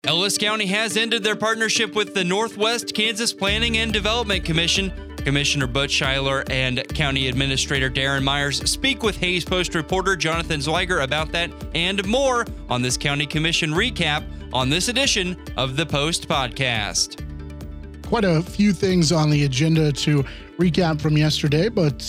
Ellis County has ended their partnership with the Northwest Kansas Planning and Development Commission. Commissioner Butch Schuyler and County Administrator Darren Myers speak with Hays Post reporter Jonathan Zweigert about that and more on this County Commission recap on this edition of the Post Podcast. Quite a few things on the agenda to recap from yesterday, but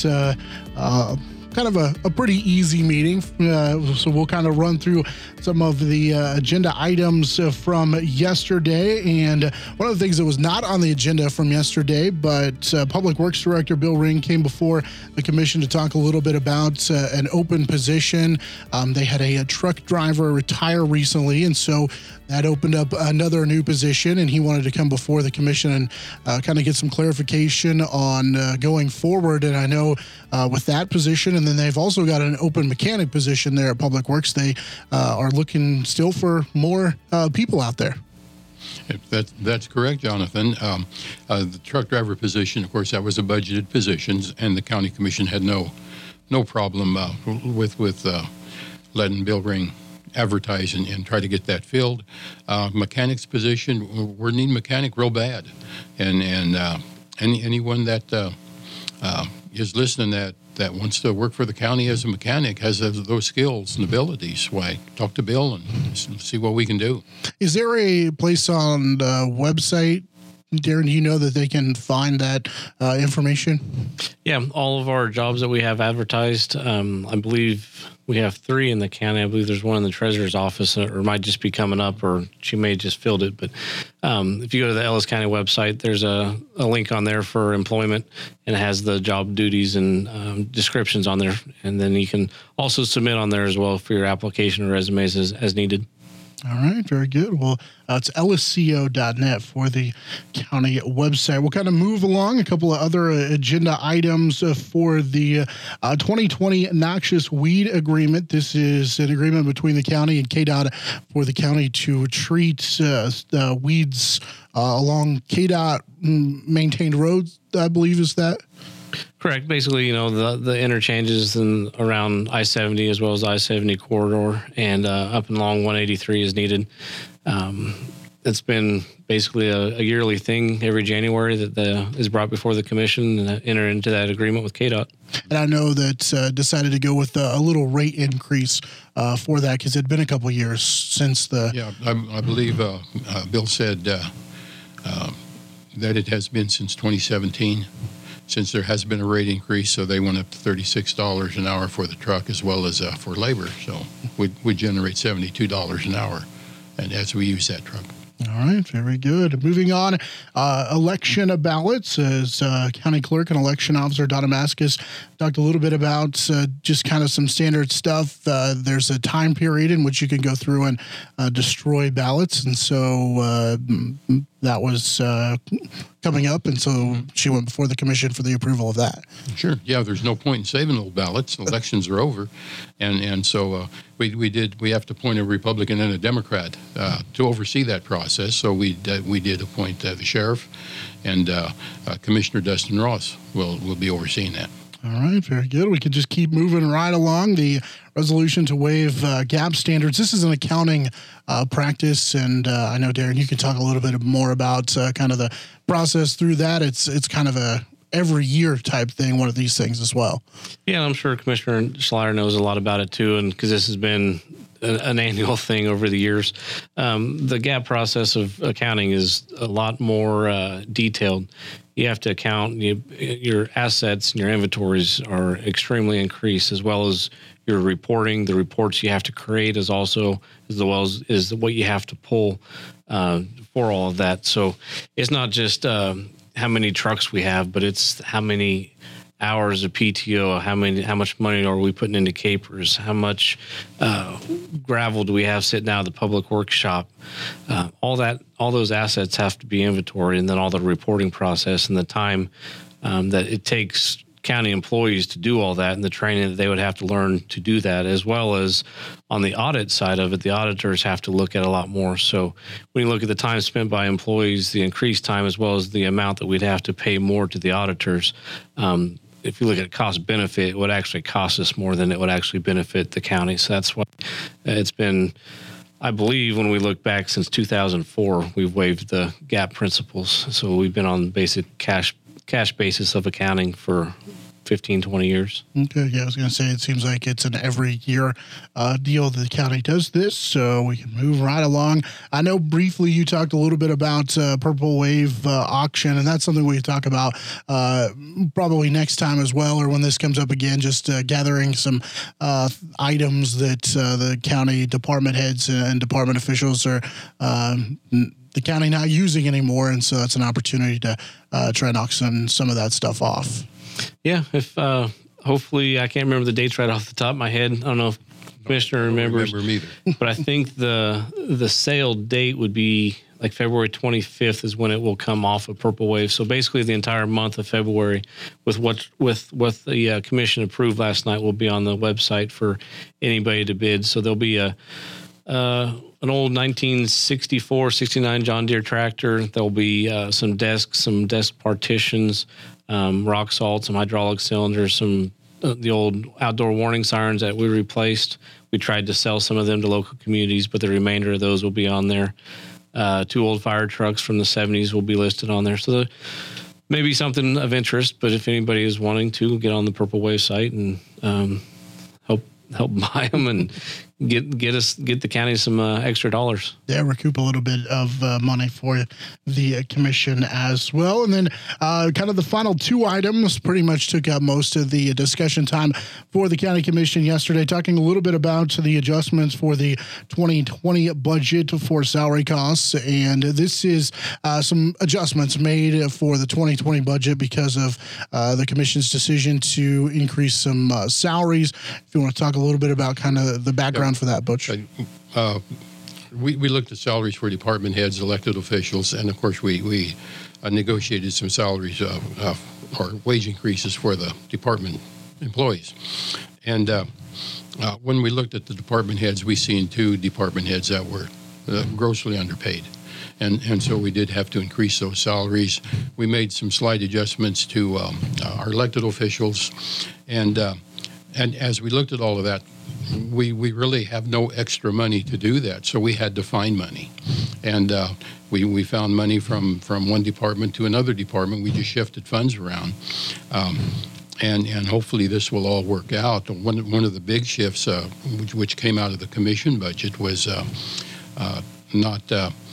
kind of a pretty easy meeting. So we'll kind of run through some of the agenda items from yesterday. And one of the things that was not on the agenda from yesterday, but Public Works Director Bill Ring came before the commission to talk a little bit about an open position. They had a truck driver retire recently, and so that opened up another new position, and he wanted to come before the commission and kind of get some clarification on going forward. And I know with that position, and then they've also got an open mechanic position there at Public Works. They are looking still for more people out there. That's correct, Jonathan. The truck driver position, of course, that was a budgeted position, and the county commission had no problem with letting Bill Ring advertise and try to get that filled. Mechanic's position, we're needing mechanic real bad, and anyone that is listening that wants to work for the county as a mechanic has those skills and abilities. Why, talk to Bill and see what we can do. Is there a place on the website, Darren, do you know that they can find that information? Yeah, all of our jobs that we have advertised, I believe we have 3 in the county. I believe there's one in the treasurer's office, or might just be coming up, or she may have just filled it. But if you go to the Ellis County website, there's a link on there for employment, and it has the job duties and descriptions on there. And then you can also submit on there as well for your application or resumes as needed. All right, very good. Well, it's ellisco.net for the county website. We'll kind of move along. A couple of other agenda items for the 2020 Noxious Weed Agreement. This is an agreement between the county and KDOT for the county to treat weeds along KDOT maintained roads, I believe is that. Correct. Basically, the interchanges around I-70 as well as I-70 corridor and up and along 183 is needed. It's been basically a yearly thing every January that is brought before the commission and enter into that agreement with KDOT. And I know that decided to go with a little rate increase for that because it had been a couple of years since the... Yeah, I believe Bill said that it has been since 2017. Since there has been a rate increase, so they went up to $36 an hour for the truck as well as for labor. So we generate $72 an hour, and as we use that truck. All right, very good. Moving on, election ballots. As County Clerk and Election Officer Donna Maskus talked a little bit about just kind of some standard stuff. There's a time period in which you can go through and destroy ballots, and so that was coming up, and so she went before the commission for the approval of that. Sure. Yeah, there's no point in saving those ballots. Elections are over, and so we have to appoint a Republican and a Democrat to oversee that process. So we did appoint the sheriff, and Commissioner Dustin Ross will be overseeing that. All right, very good. We could just keep moving right along. The resolution to waive GAP standards. This is an accounting practice, and I know, Darren, you can talk a little bit more about kind of the process through that. It's kind of a every year type thing, one of these things as well. Yeah, I'm sure Commissioner Schleier knows a lot about it too, and because this has been an annual thing over the years. The GAP process of accounting is a lot more detailed. You have to account your assets and your inventories are extremely increased, as well as your reporting. The reports you have to create is also as well as what you have to pull for all of that. So it's not just how many trucks we have, but it's how many hours of PTO, how much money are we putting into capers, how much gravel do we have sitting out of the public workshop. All those assets have to be inventory, and then all the reporting process and the time that it takes county employees to do all that and the training that they would have to learn to do that, as well as on the audit side of it, the auditors have to look at a lot more. So when you look at the time spent by employees, the increased time, as well as the amount that we'd have to pay more to the auditors, if you look at cost benefit, it would actually cost us more than it would actually benefit the county. So that's why it's been I believe when we look back since 2004, we've waived the GAAP principles. So we've been on basic cash basis of accounting for 15, 20 years. Okay, yeah, I was going to say, it seems like it's an every year deal that the county does this, so we can move right along. I know briefly you talked a little bit about Purple Wave auction, and that's something we can talk about probably next time as well, or when this comes up again, just gathering some items that the county department heads and department officials are the county not using anymore, and so that's an opportunity to try and auction some of that stuff off. Yeah, if hopefully I can't remember the dates right off the top of my head. I don't know if Commissioner remembers. I don't remember either. But I think the sale date would be like February 25th is when it will come off of Purple Wave. So basically the entire month of February with what the commission approved last night will be on the website for anybody to bid. So there'll be an old 1964, 69 John Deere tractor. There'll be some desk partitions, rock salt, some hydraulic cylinders, some the old outdoor warning sirens that we replaced. We tried to sell some of them to local communities, but the remainder of those will be on there. 2 old fire trucks from the 70s will be listed on there. So maybe something of interest, but if anybody is wanting to get on the Purple Wave site and help buy them and get the county some extra dollars. Yeah, recoup a little bit of money for the commission as well. And then kind of the final 2 items pretty much took up most of the discussion time for the county commission yesterday, talking a little bit about the adjustments for the 2020 budget for salary costs. And this is some adjustments made for the 2020 budget because of the commission's decision to increase some salaries. If you want to talk a little bit about kind of the background for that, Butch. We looked at salaries for department heads, elected officials, and of course we negotiated some salaries or wage increases for the department employees. And when we looked at the department heads, we seen 2 department heads that were grossly underpaid. And so we did have to increase those salaries. We made some slight adjustments to our elected officials. And as we looked at all of that, we really have no extra money to do that, so we had to find money. And we found money from one department to another department. We just shifted funds around. And hopefully this will all work out. One of the big shifts, which came out of the commission budget, was not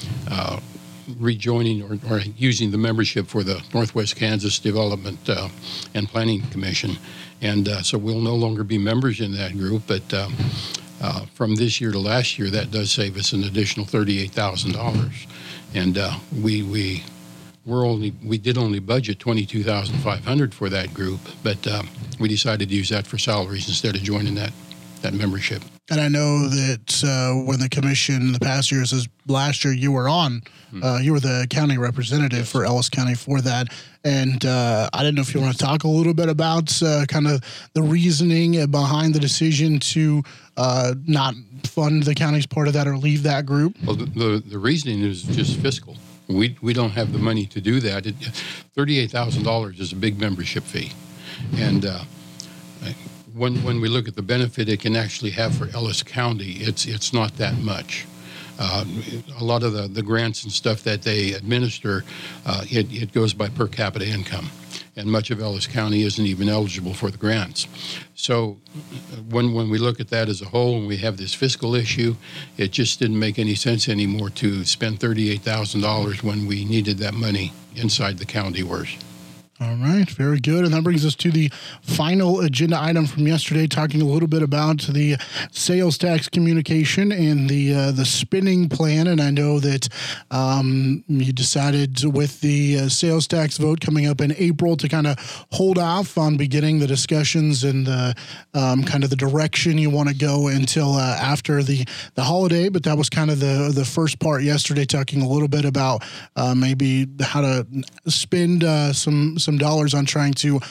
rejoining or using the membership for the Northwest Kansas Development and Planning Commission. And so we'll no longer be members in that group, but from this year to last year, that does save us an additional $38,000. And we did only budget $22,500 for that group, but we decided to use that for salaries instead of joining that membership. And I know that when the commission in the past years, as last year you were on, you were the county representative for Ellis County for that. And I didn't know if you want to talk a little bit about kind of the reasoning behind the decision to not fund the county's part of that or leave that group. Well, the reasoning is just fiscal. We don't have the money to do that. $38,000 is a big membership fee. And when we look at the benefit it can actually have for Ellis County, it's not that much. A lot of the grants and stuff that they administer, it goes by per capita income, and much of Ellis County isn't even eligible for the grants. So when we look at that as a whole and we have this fiscal issue, it just didn't make any sense anymore to spend $38,000 when we needed that money inside the county worse. All right, very good. And that brings us to the final agenda item from yesterday, talking a little bit about the sales tax communication and the spending plan. And I know that you decided with the sales tax vote coming up in April to kind of hold off on beginning the discussions and the kind of the direction you want to go until after the holiday. But that was kind of the first part yesterday, talking a little bit about maybe how to spend some dollars on trying to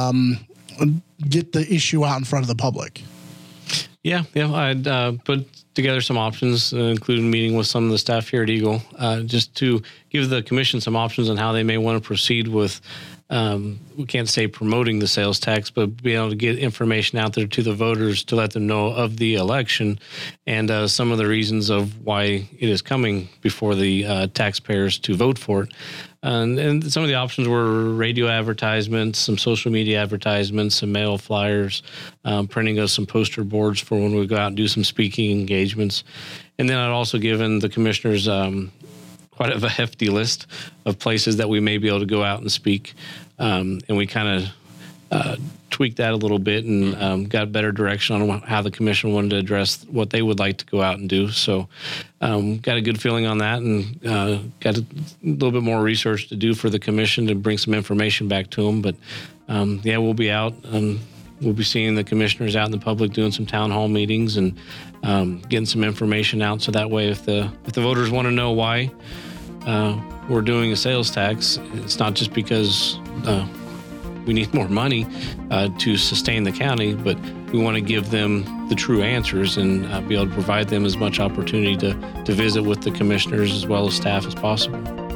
get the issue out in front of the public. Yeah, I'd put together some options, including meeting with some of the staff here at Eagle, just to give the commission some options on how they may want to proceed with we can't say promoting the sales tax, but being able to get information out there to the voters to let them know of the election and some of the reasons of why it is coming before the taxpayers to vote for it. And some of the options were radio advertisements, some social media advertisements, some mail flyers, printing of some poster boards for when we go out and do some speaking engagements. And then I'd also given the commissioners quite a hefty list of places that we may be able to go out and speak. And we kind of tweaked that a little bit and got better direction on how the commission wanted to address what they would like to go out and do. So got a good feeling on that, and got a little bit more research to do for the commission to bring some information back to them. But we'll be out. We'll be seeing the commissioners out in the public doing some town hall meetings and getting some information out. So that way, if the voters want to know why we're doing a sales tax, it's not just because we need more money to sustain the county, but we want to give them the true answers and be able to provide them as much opportunity to visit with the commissioners as well as staff as possible.